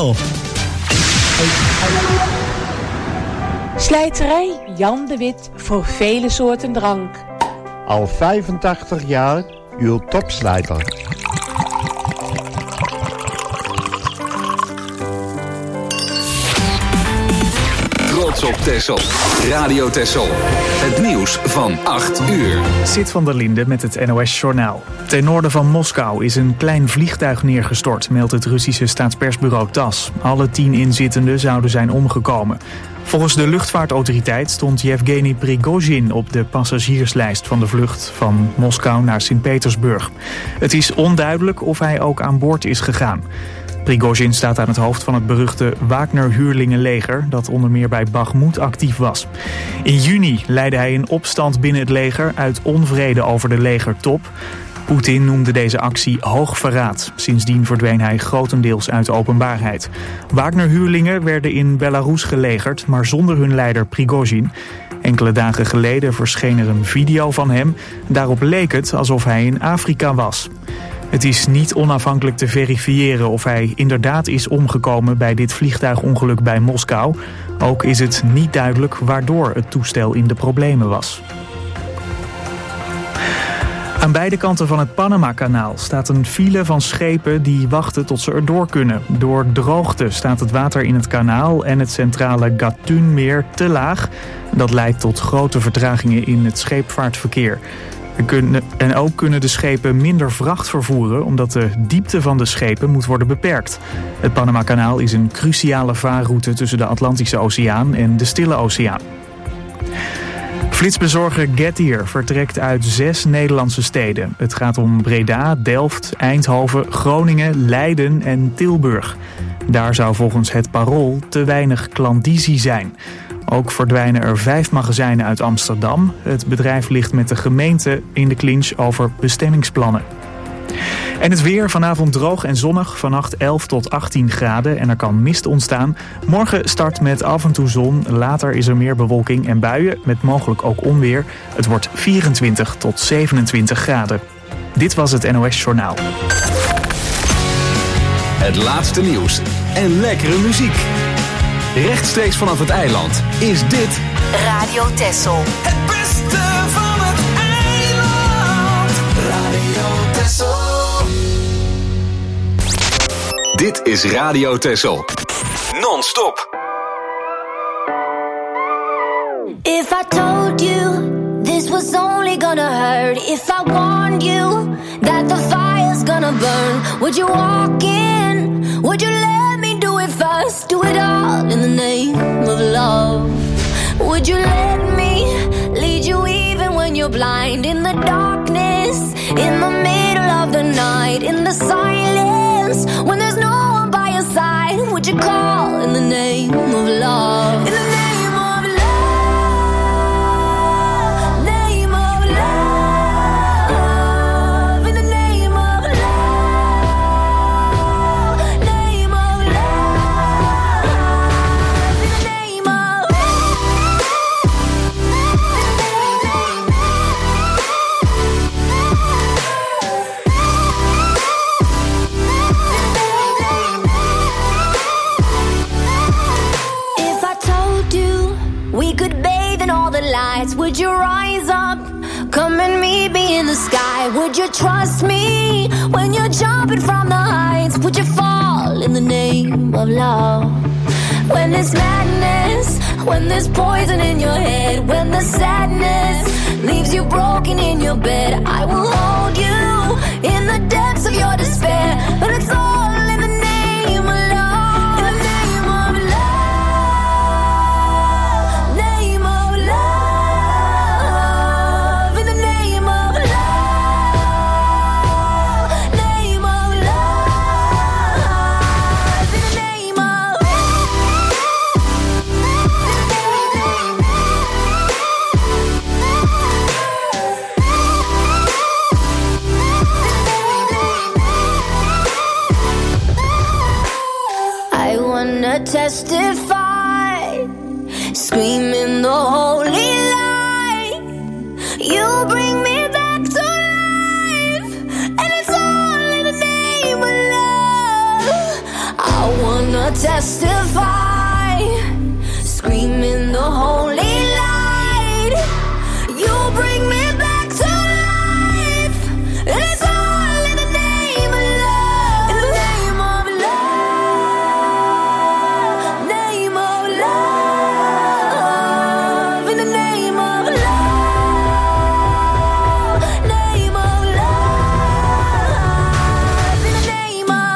Tessel. Slijterij Jan de Wit voor vele soorten drank. Al 85 jaar uw topslijter. Trots op Texel. Radio Texel. Het nieuws van 8 uur. Sid van der Linde met het NOS-journaal. Ten noorden van Moskou is een klein vliegtuig neergestort, meldt het Russische staatspersbureau TASS. Alle 10 inzittenden zouden zijn omgekomen. Volgens de luchtvaartautoriteit stond Yevgeny Prigozhin op de passagierslijst van de vlucht van Moskou naar Sint-Petersburg. Het is onduidelijk of hij ook aan boord is gegaan. Prigozhin staat aan het hoofd van het beruchte Wagner-huurlingenleger dat onder meer bij Bakhmut actief was. In juni leidde hij een opstand binnen het leger uit onvrede over de legertop. Poetin noemde deze actie hoog verraad. Sindsdien verdween hij grotendeels uit de openbaarheid. Wagner-huurlingen werden in Belarus gelegerd, maar zonder hun leider Prigozhin. Enkele dagen geleden verscheen er een video van hem. Daarop leek het alsof hij in Afrika was. Het is niet onafhankelijk te verifiëren of hij inderdaad is omgekomen bij dit vliegtuigongeluk bij Moskou. Ook is het niet duidelijk waardoor het toestel in de problemen was. Aan beide kanten van het Panama-kanaal staat een file van schepen die wachten tot ze erdoor kunnen. Door droogte staat het water in het kanaal en het centrale Gatun-meer te laag. Dat leidt tot grote vertragingen in het scheepvaartverkeer. En ook kunnen de schepen minder vracht vervoeren omdat de diepte van de schepen moet worden beperkt. Het Panama-kanaal is een cruciale vaarroute tussen de Atlantische Oceaan en de Stille Oceaan. Flitsbezorger Getir vertrekt uit 6 Nederlandse steden. Het gaat om Breda, Delft, Eindhoven, Groningen, Leiden en Tilburg. Daar zou volgens het Parool te weinig klandizie zijn. Ook verdwijnen er 5 magazijnen uit Amsterdam. Het bedrijf ligt met de gemeente in de clinch over bestemmingsplannen. En het weer, vanavond droog en zonnig, vannacht 11 tot 18 graden en er kan mist ontstaan. Morgen start met af en toe zon, later is er meer bewolking en buien, met mogelijk ook onweer. Het wordt 24 tot 27 graden. Dit was het NOS Journaal. Het laatste nieuws en lekkere muziek. Rechtstreeks vanaf het eiland is dit Radio Texel. Het beste van het eiland. Radio Texel. Dit is Radio Texel. Non-stop. If I told you this was only gonna hurt, if I warned you that the fire's gonna burn, would you walk in? Would you let me do it first? Do it all in the name of love. Would you let me lead you even when you're blind? In the darkness, in the middle of the night, in the silence, when there's no one by your side, would you call in the name of love? In the name of love, name of love, in the name of love, name of love, in the name of If I told you we could bathe in all the lights, would you rise up? Come and meet me in the sky. Would you trust me when you're jumping from the heights? Would you fall in the name of love? When there's madness, when there's poison in your head, when the sadness leaves you broken in your bed, I will hold you in the depths of your despair. But it's all in the name of love. In the name of love, name of love, in the name of love, name of love, in the name of I wanna testify, screaming the holy light. You bring me back to life, and it's all in the name of love. I wanna testify, screaming the holy light. You bring me back to life, and it's all in the name of love. In the name of love, name of love. In the name of love, name of love. In the name of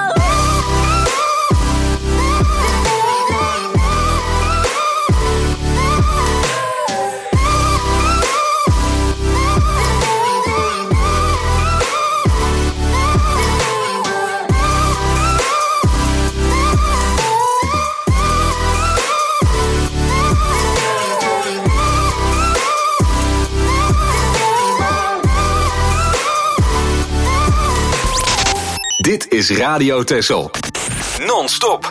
Dit is Radio Texel. Non-stop.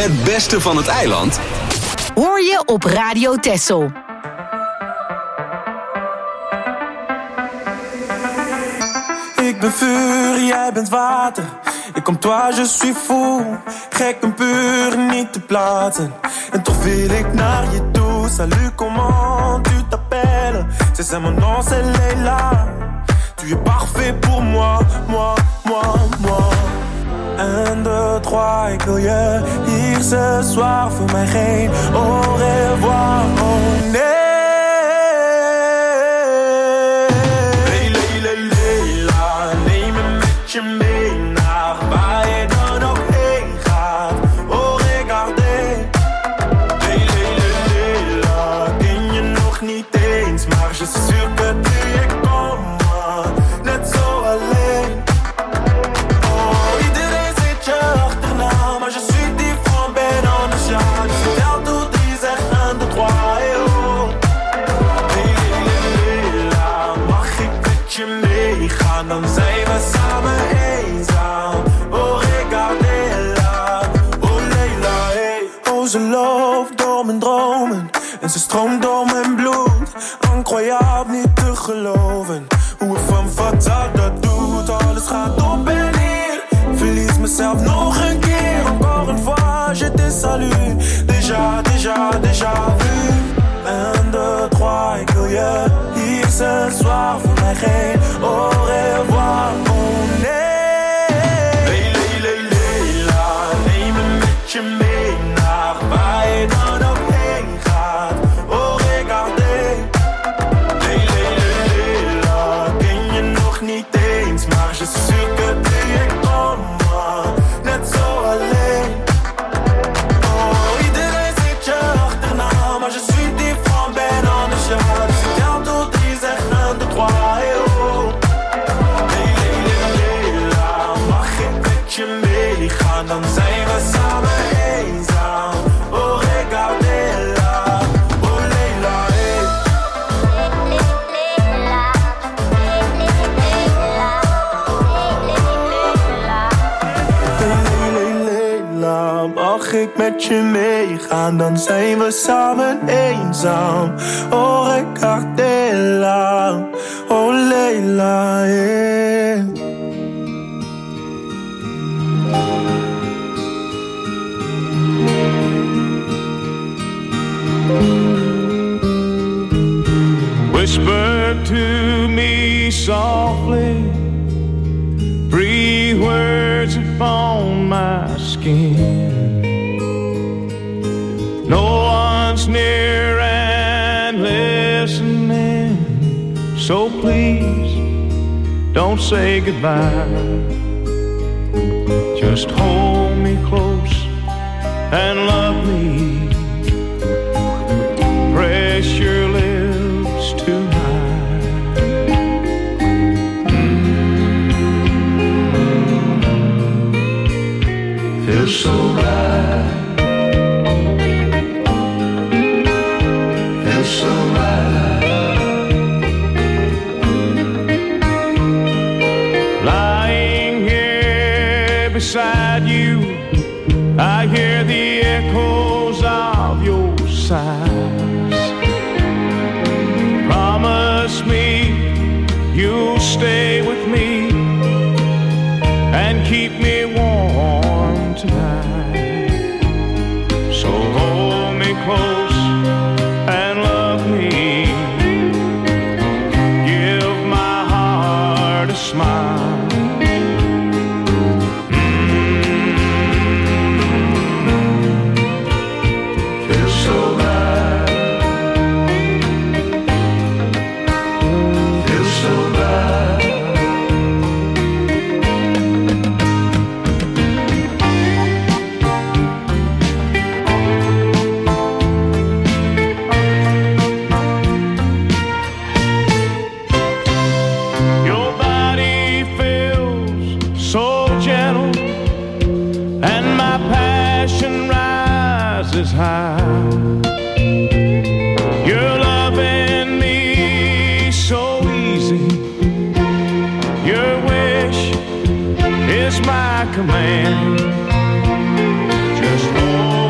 Het beste van het eiland Hoor je op Radio Texel. Ik ben vuur, jij bent water. Ik comme toi, je suis fou. Gek en puur, niet te plaatsen. En toch wil ik naar je toe. Salut, comment tu t'appelles? C'est mon nom, c'est Leila. Tu es parfait pour moi, moi, moi, moi. 1, 2, 3, ik wil je hier ce soir. Voor mij geen au revoir, oh nee. Je mee naar waar je dan ook heen gaat. Oh, regardez. Leila, ken je nog niet eens. Maar je suis sûr que tu es comme moi. Net zo alleen. Oh, iedereen zit je achterna. Maar je suis différent, ben anders, ja. Dus vertel toe, die zegt 1, 2, 3, oh. Leila, mag ik met je meegaan? Dan zijn we samen. Ze loopt door mijn dromen en ze stroomt door mijn bloed. Incroyable, niet te geloven hoe een femme fatale dat doet. Alles gaat op en neer, verlies mezelf nog een keer. Encore une fois, je te salue. Déjà vu. 1, 2, 3, ik wil je hier ce soir. Voor mij geen au revoir, oh nee. Leila, neem me met je mee. Waar je dan ook heen gaat. Oh, regardez. Leila, ken je nog niet eens. Maar je suis sûr que tu es comme moi. Net zo alleen. Oh, iedereen zit je achterna. Maar je suis différent, ben anders, ja. Dus vertel toe, die zegt 1, 2, 3, oh. Leila, mag ik met je meegaan? Dan zijn we samen eenzaam. Oh, regardez-la, oh Leila, hey. Leila, mag ik met je meegaan? Dan zijn we samen eenzaam. Oh, regardez-la, oh Leila, hey. Whisper to me softly, breathe words upon my skin. No one's near and listening, so please don't say goodbye. Just hold me close and love me. Press your lips to mine. Feels so right. Feels so right. Lying here beside you, I hear the echoes of your sighs. Promise me you'll stay with me and keep me warm tonight. So hold me close and love me. Give my heart a smile. High. You're loving me so easy. Your wish is my command. Just hold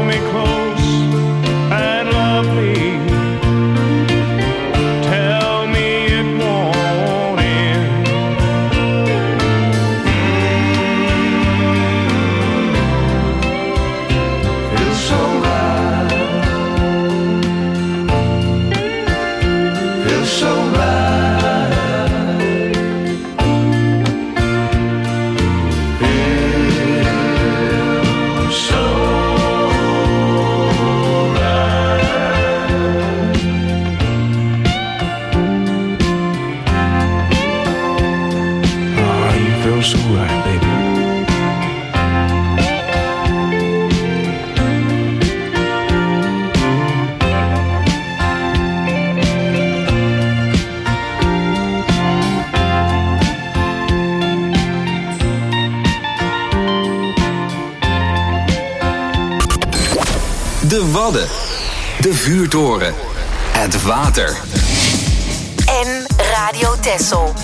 de Wadden, de Vuurtoren, het water. En Radio Texel.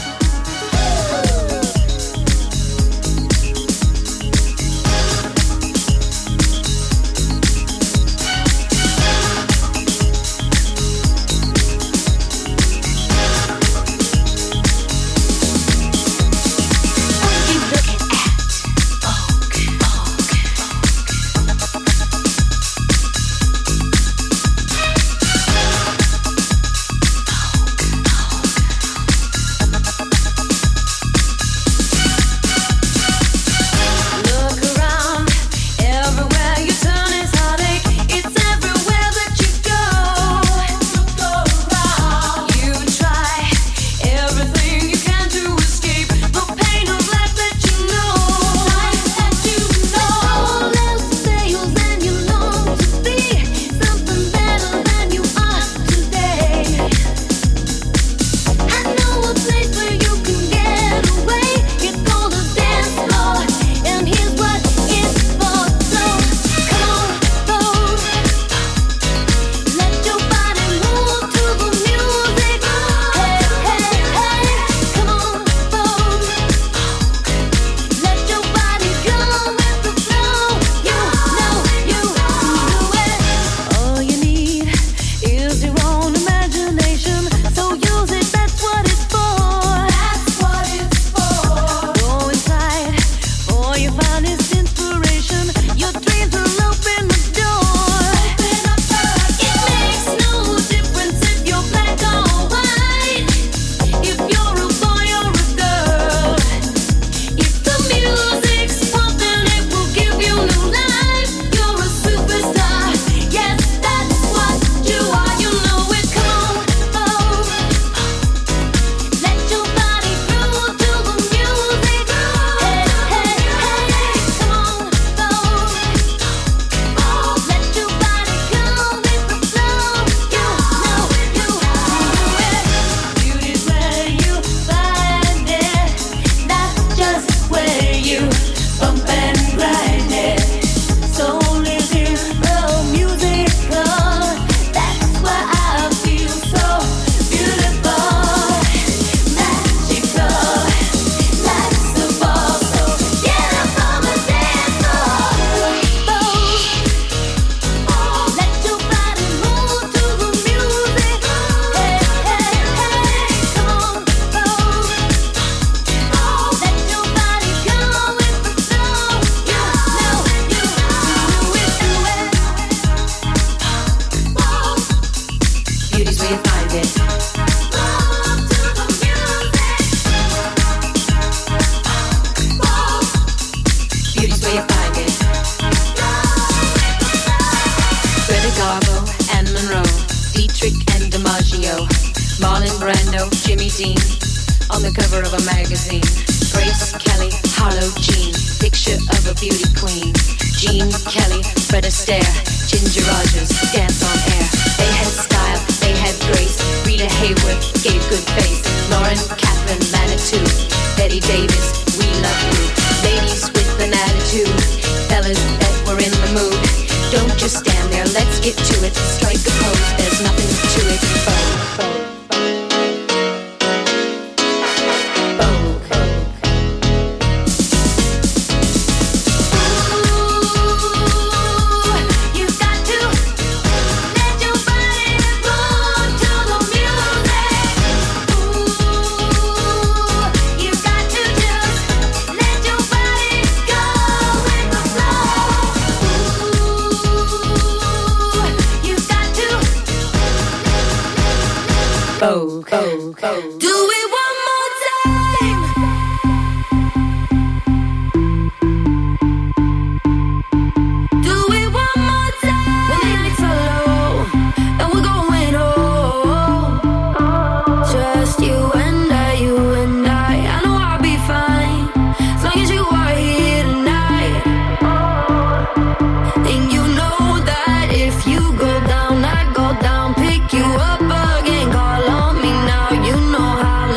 Down, pick you up again, call on me now. You know how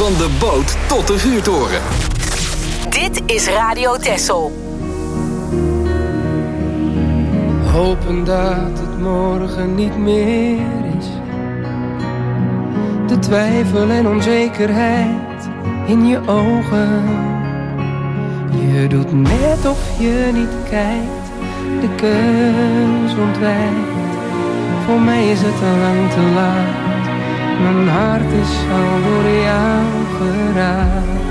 Van de boot tot de vuurtoren. Dit is Radio Texel. Hopen dat het morgen niet meer is. De twijfel en onzekerheid in je ogen. Je doet net of je niet kijkt, de keus ontwijkt. Voor mij is het al lang te laat. Mijn hart is al door jou geraakt.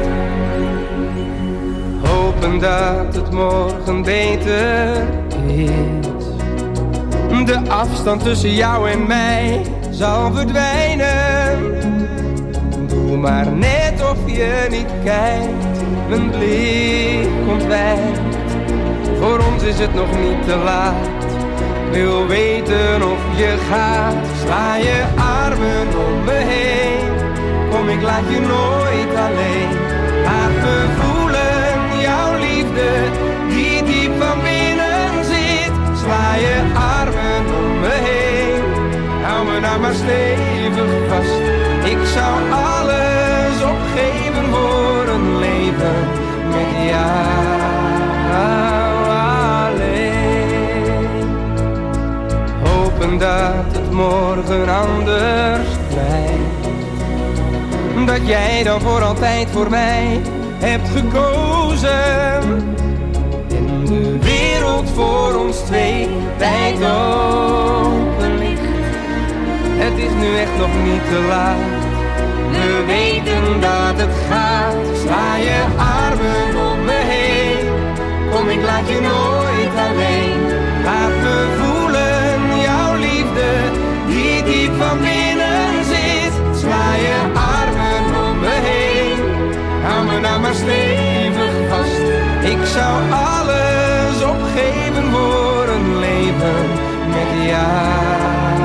Hopen dat het morgen beter is. De afstand tussen jou en mij zal verdwijnen. Doe maar net of je niet kijkt, mijn blik ontwijkt. Voor ons is het nog niet te laat. Ik wil weten of je gaat. Sla je armen om me heen. Kom, ik laat je nooit alleen. Laat me voelen jouw liefde die diep van binnen zit. Sla je armen om me heen. Hou me nou maar stevig vast. Ik zou alles opgeven voor een leven met jou alleen. Hopen dat het morgen anders blijft. Dat jij dan voor altijd voor mij hebt gekozen. En de wereld voor ons twee wijd open ligt. Het is nu echt nog niet te laat. We weten dat het gaat. Sla je armen om me heen. Kom, ik laat je nooit alleen. Laat me voelen jouw liefde die diep van binnen zit. Sla je armen om me heen. Hou me nou maar stevig vast. Ik zou alles opgeven voor een leven met jou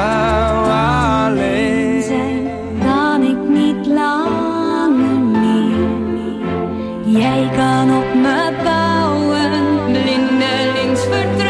alleen. Zijn kan ik niet langer meer. Jij kan op me bouwen, blindelings verdwijnen.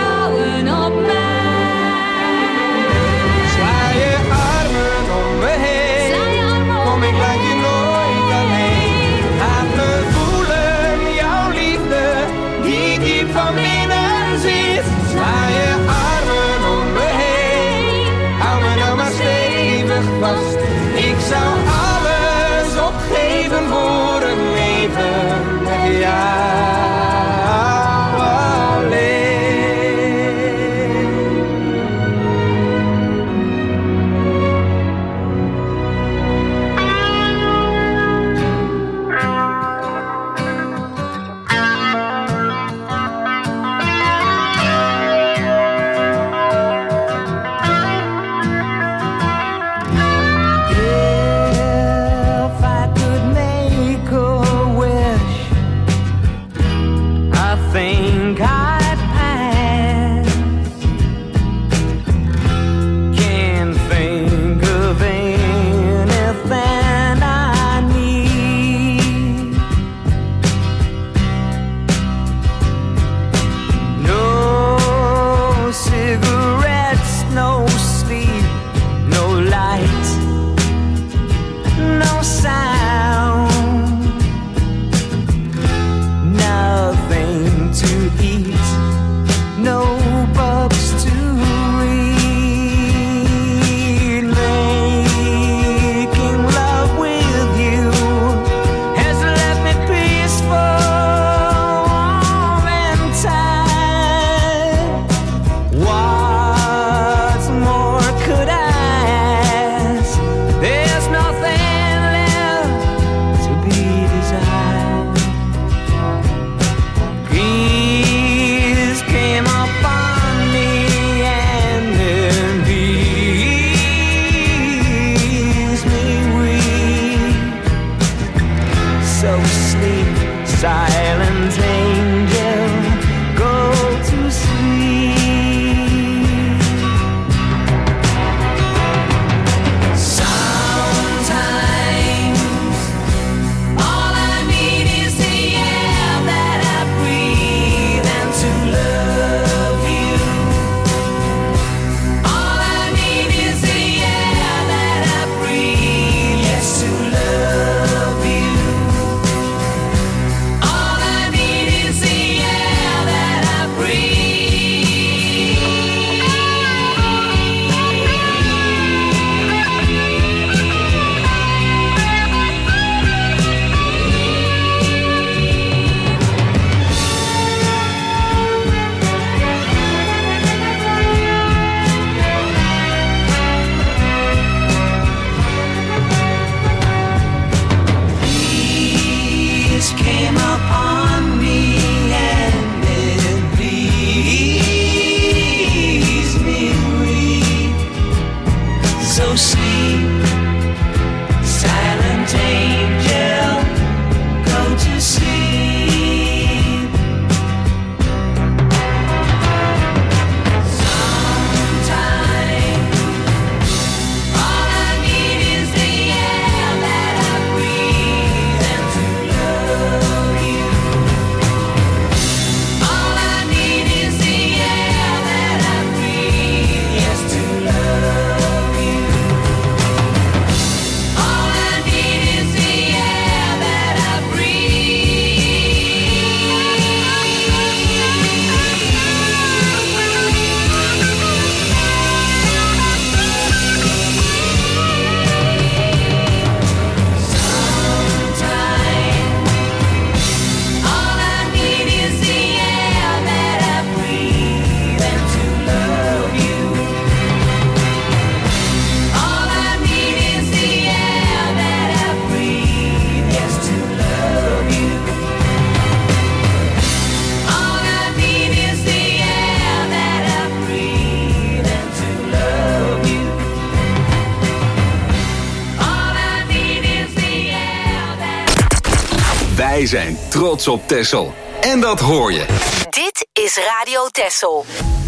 Wij zijn trots op Texel. En dat hoor je. Dit is Radio Texel.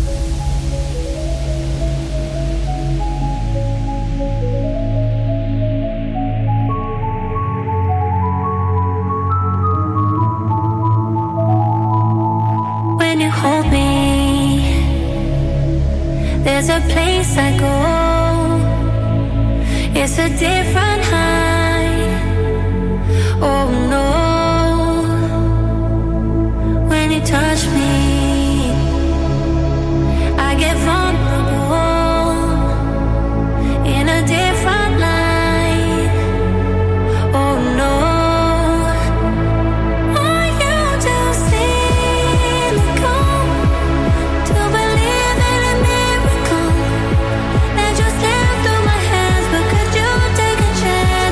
When you hold me, there's a place I go. It's a different high. Oh no. When you touch me, I get vulnerable in a different light. Oh no. Want you to see me come, to believe in a miracle that just slipped through my hands. But could you take a chance?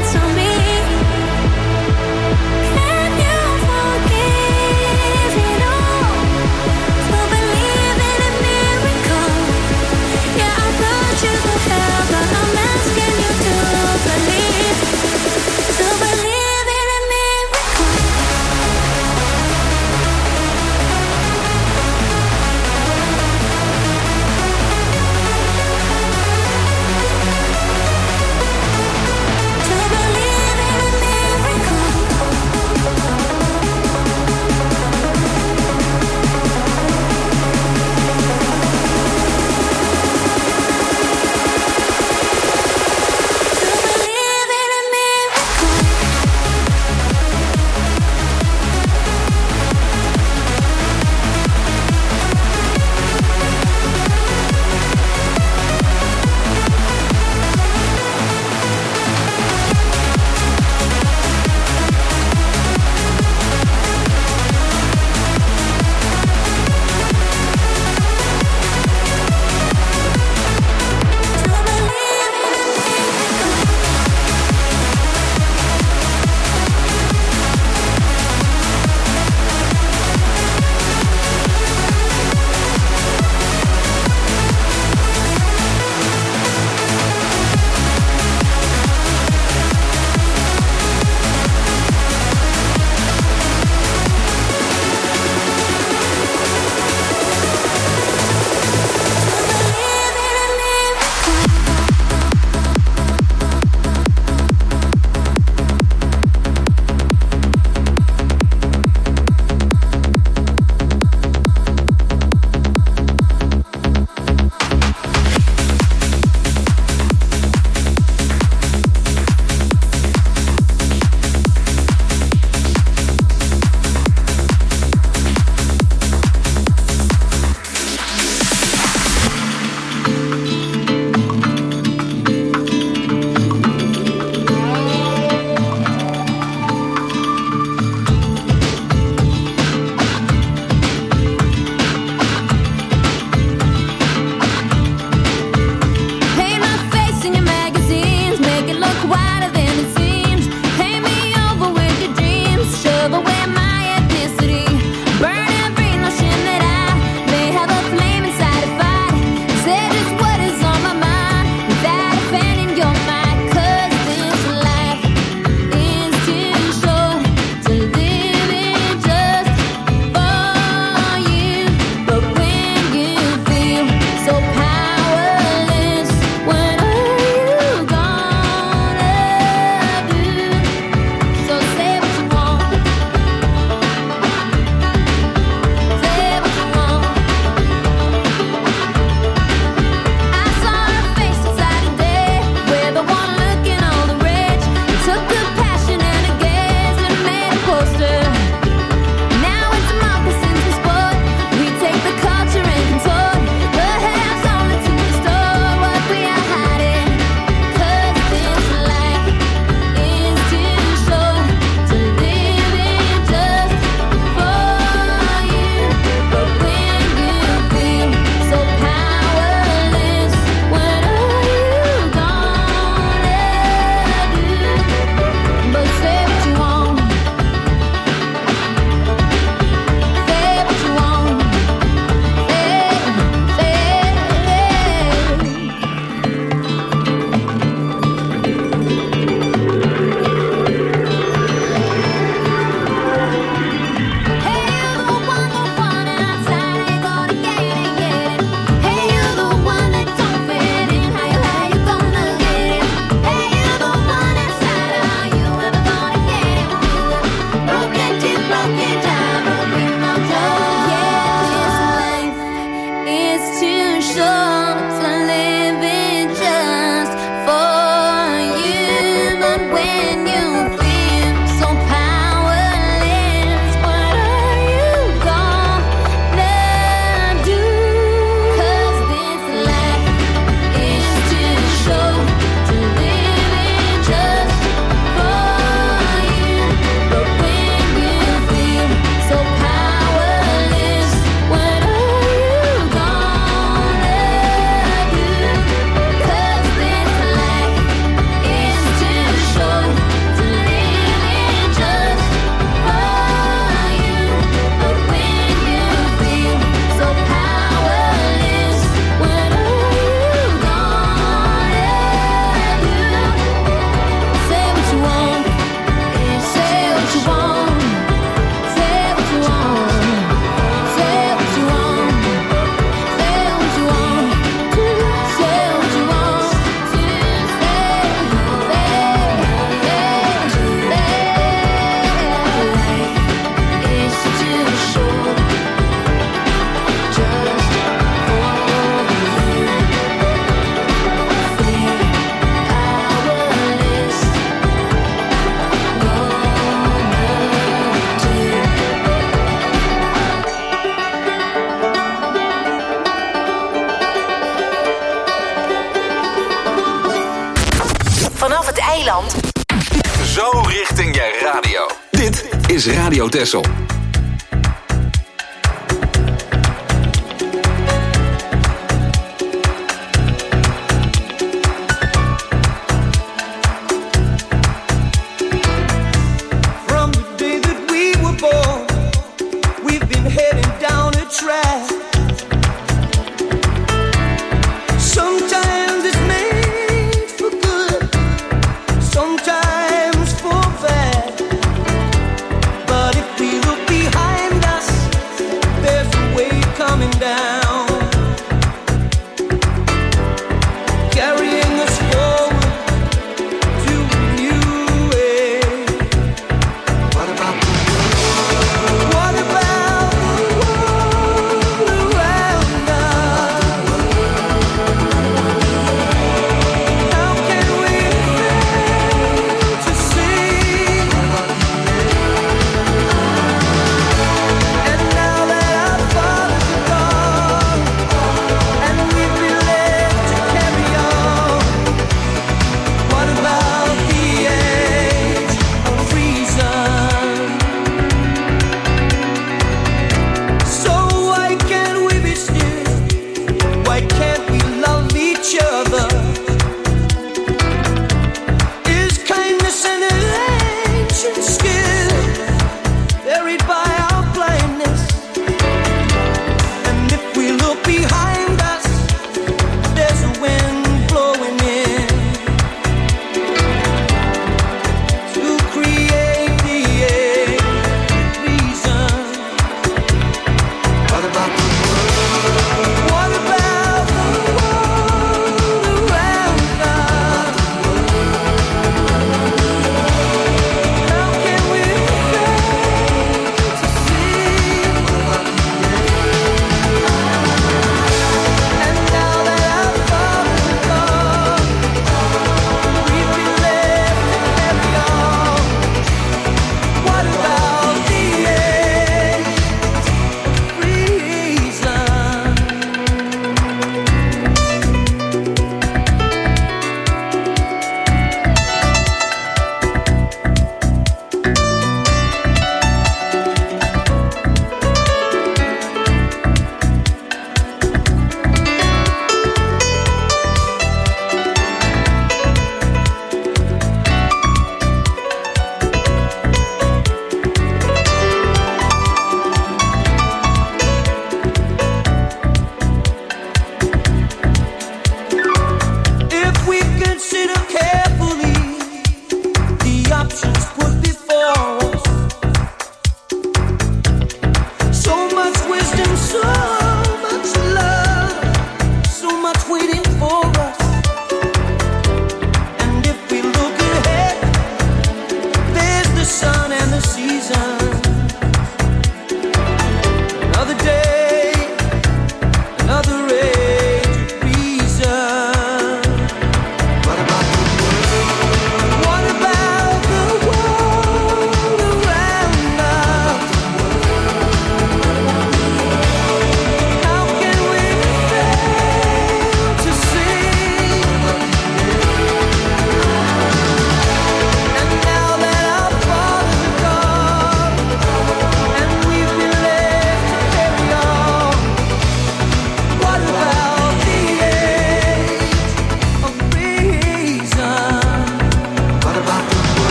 het eiland. Zo richting je radio. Dit is Radio Texel. Sometimes for bad, but if we look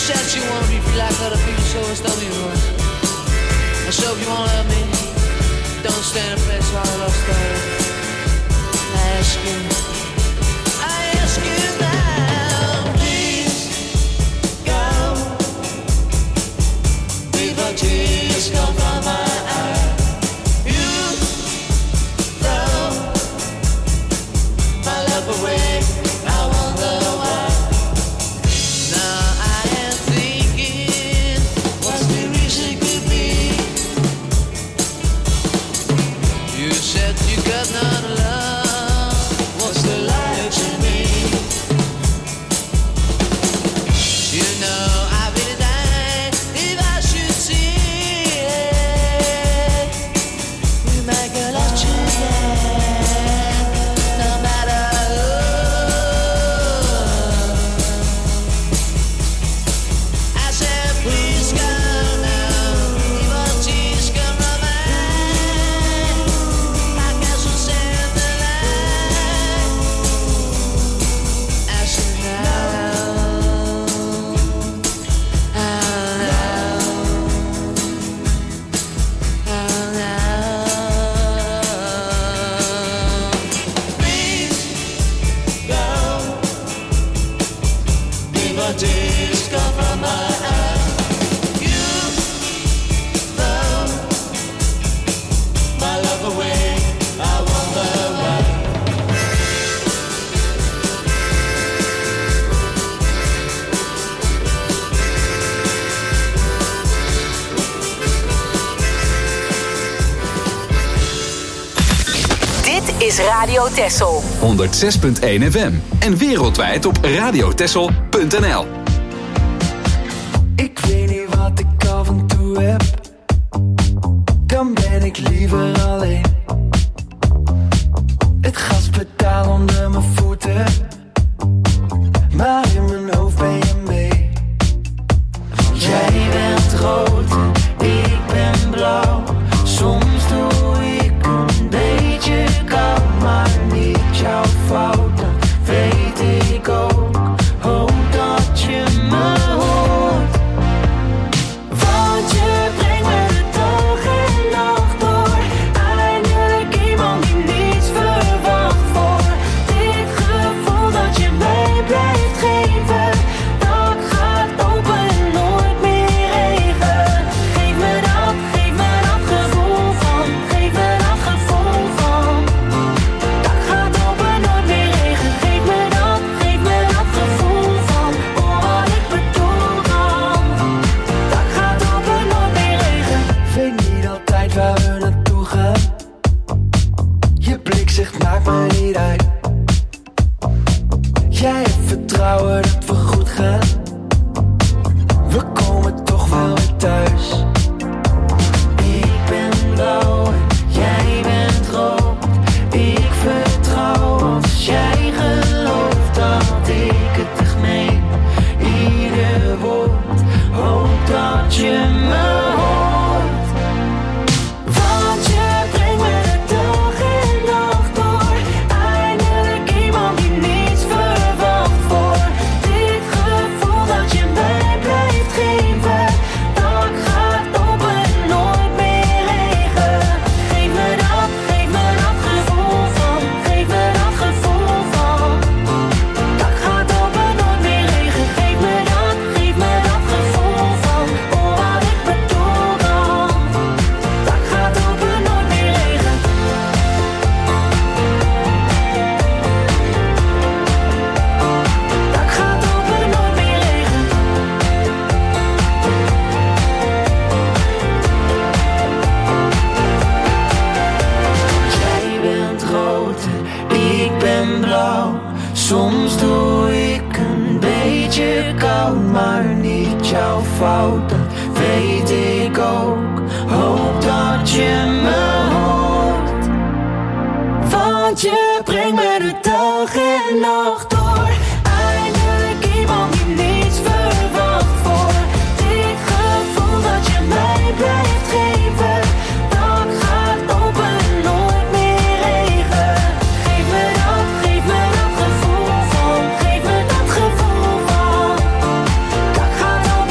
said you wanna be free like other people, so it's don't be wrong. And so if you wanna love me, don't stand in place while I love story. I ask you now, please go before tears come from my eyes. You throw my love away, I wonder why. Now I am thinking, what's the reason could be? You said you got none love, what's the lie to me? You know I really died if I should see it. You make a lot to no matter who. I said please go now, even tears come from my eyes. I guess we'll send the light. I said please go before tears come from my eyes. You throw my love away, I wonder why. Dit is Radio Texel. 106.1 FM en wereldwijd op radiotexel.nl. Ik weet niet wat ik af en toe heb, dan ben ik liever alleen. Het gaspedaal onder mijn voeten, maar in mijn hoofd ben je mee. Jij bent rood, ik ben blauw. Soms doe ik een beetje koud, maar niet jouw fout, dat weet ik ook. Hoop dat je me hoort, want je brengt me de dag en nacht door. Eindelijk iemand die niets verwacht voor. Dit gevoel dat je mij blijft geven, dat gaat open en nooit meer regen. Geef me dat gevoel van, geef me dat gevoel van. Dat gaat open, nooit meer regen. Geef me dat gevoel van. Oh, wat ik bedoel dan. Dat gaat open, nooit meer regen. Weet niet altijd waar we naartoe gaan. Je blik zegt maakt me niet uit. Jij hebt vertrouwen dat we goed gaan. We komen toch wel weer thuis. Ik ben blauw en jij bent rood. Ik vertrouw als jij gelooft dat ik het echt meen. Ieder woord, hoop dat je me hoort. Want je brengt me de dag en nacht door. Eindelijk iemand die niets verwacht voor. Dit gevoel dat je mij blijft geven, dat gaat open en nooit meer regen. Geef me dat gevoel van, geef me dat gevoel van. Dat gaat open, nooit meer regen. Geef me dat gevoel van. Oh, wat ik bedoel dan. Dat gaat open, nooit meer regen. Dat gaat open, nooit meer regen. Jij bent rood en ik ben blauw. Soms doe ik een beetje koud, maar niet jouw fout, dat weet ik ook. Hoop dat je me hoort, want je brengt me de dag en nacht door. Eindelijk iemand die niets verwacht voor. Dit gevoel dat je mij blijft geven, dat gaat open en nooit meer regen. Geef me dat gevoel van, geef me dat gevoel van. Dat gaat open.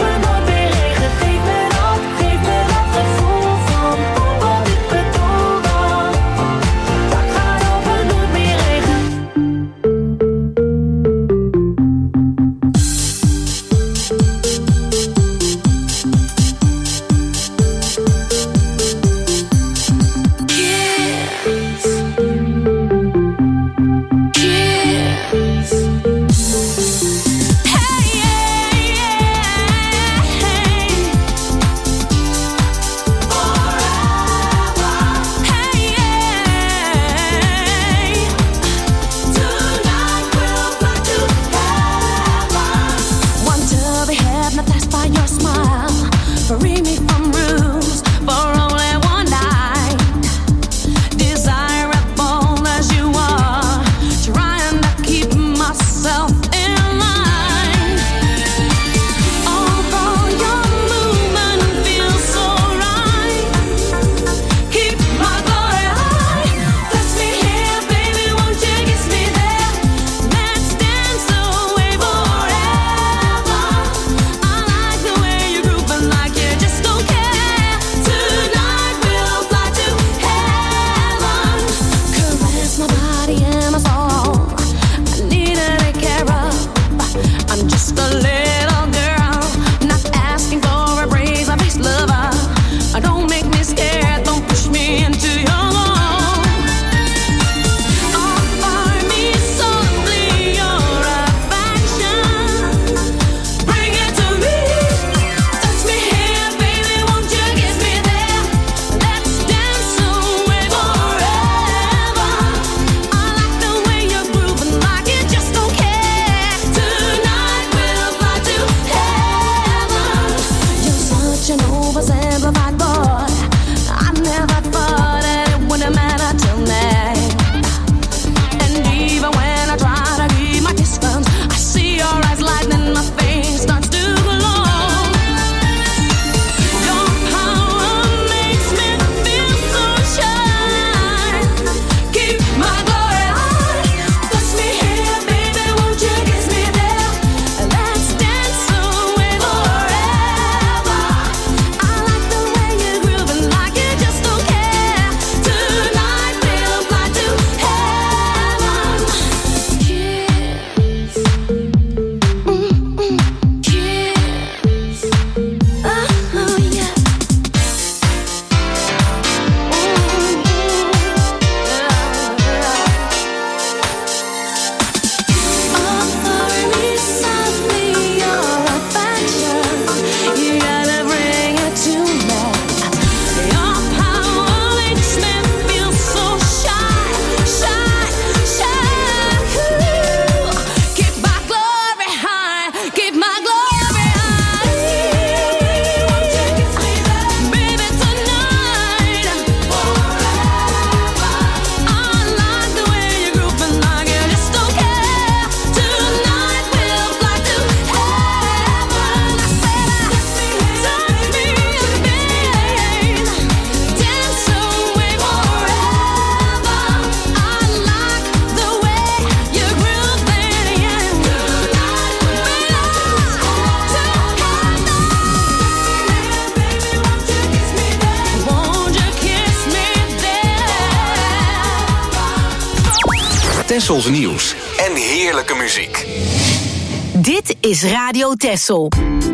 Tessels nieuws en heerlijke muziek. Dit is Radio Tessel.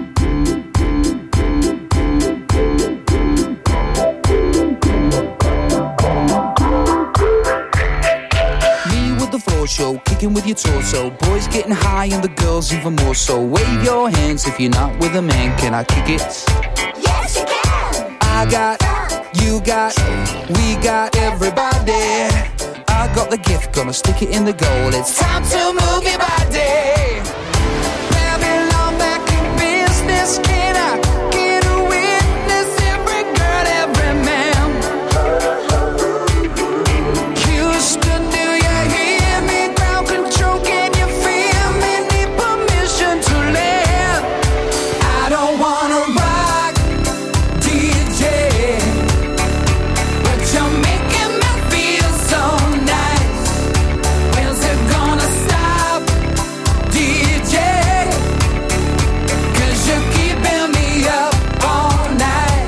Show, kicking with your torso. Boys getting high and the girls even more so. Wave your hands if you're not with a man. Can I kick it? Yes, you can. I got, you got, we got everybody. I got the gift, gonna stick it in the goal. It's time to move your body. Babylon back in business. Can I get a witness? Every girl, every man. Houston, do you hear me? Ground control, can you feel me? Need permission to land. I don't wanna rock, DJ, but you're making me feel so nice. When's it gonna stop, DJ? 'Cause you're keeping me up all night.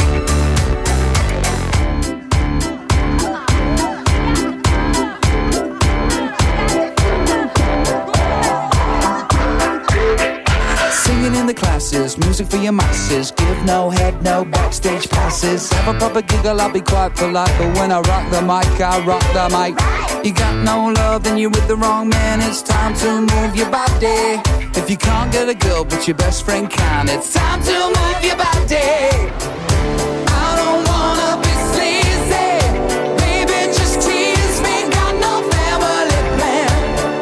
Singing in the classes, music for your masses. Give no head, no backstage passes. Have a proper giggle, I'll be quite polite. But when I rock the mic, I rock the mic. You got no love, then you're with the wrong man. It's time to move your body. If you can't get a girl, but your best friend can, it's time to move your body. I don't wanna be sleazy. Baby, just tease me. Got no family plan.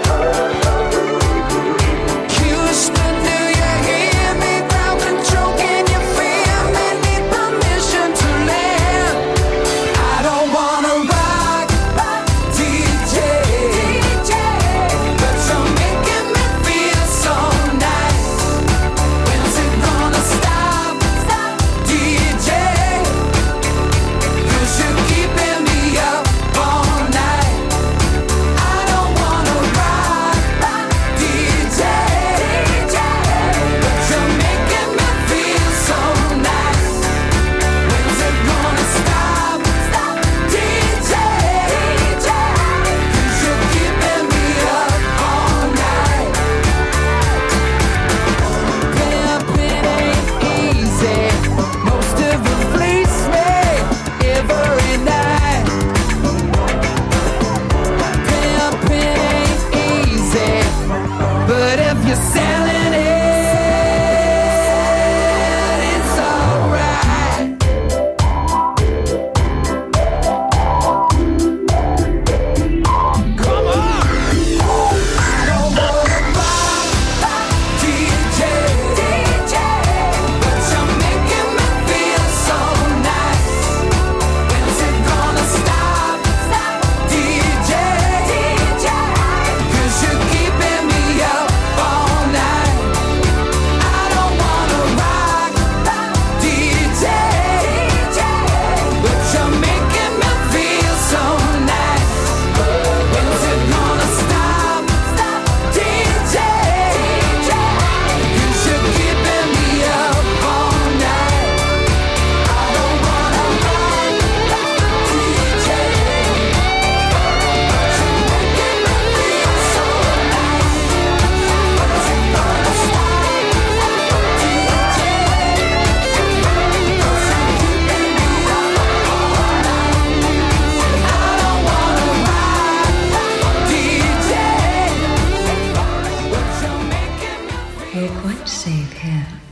Houston, do you hear me? Ground control, can you feel me? Need permission to land. I don't wanna rock, DJ, but you're making me feel so nice. When's it gonna stop, DJ? 'Cause you're keeping me up all night. I don't wanna rock, DJ, but you're making me feel so nice. When's it gonna stop, DJ? 'Cause you're keeping me up all night. Pimping ain't easy. Most of it fleece me every night. Pimping ain't easy, but if you're selling it, it's alright. Come on! I don't wanna rock, DJ, but you're making me feel so nice. When's it gonna stop, DJ? 'Cause you're keeping me up all night. I don't wanna rock, DJ, but you're making me feel so nice. When's it gonna stop, DJ? 'Cause you're keeping me up all night. I don't wanna rock, DJ, but you're making me feel so nice. When's it gonna stop, DJ? 'Cause you're keeping me up all night. I don't wanna rock, DJ, but you're making me We're quite safe here.